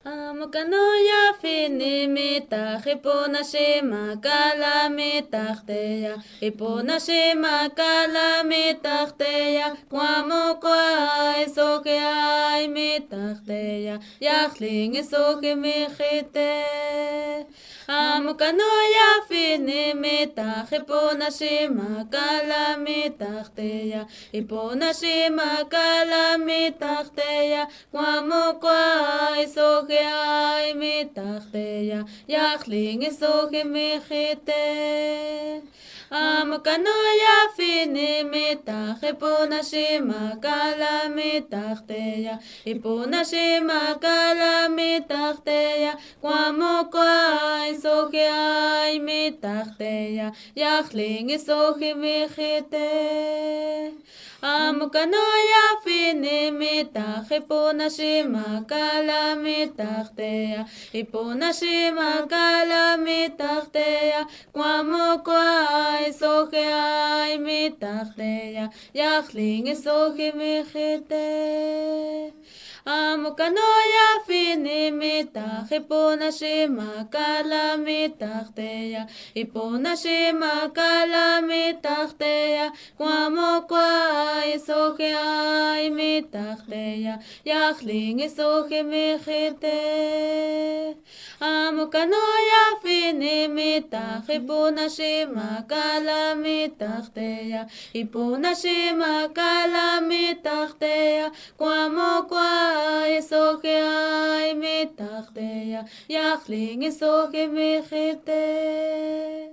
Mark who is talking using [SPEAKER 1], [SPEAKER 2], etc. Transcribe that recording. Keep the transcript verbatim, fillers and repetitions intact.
[SPEAKER 1] Amukanoya finimita hipunashima kalamitachteya hipunashima kalamitachteya kwamukwa isoke mitachteya yachling isoke mijite Amukanoya finimita hipunashima kalamitachteya hipunashima kalamitachteya kwamukwa isoke ay mitachteya yachling isoke mijite Amukanoya finimita hipunashima kalamitachteya hipunashima kalamitachteya kwamukwa isoke ay mitachteya yachling isoke mijite Amukanoya finimita hipunashima kalamitachteya hipunashima kalamitachteya kwamukwa isoke ay mitachteya yachling isoke mijite Amukanoya finimita hipunashima kalamitachteya hipunashima kalamitachteya kwamukwa isoke ay mitachteya yachling isoke mijite Amukanoya finimita hipunashima kalamitachteya hipunashima kalamitachteya kwamukwa isoke ay mitachteya yachling isoke mijite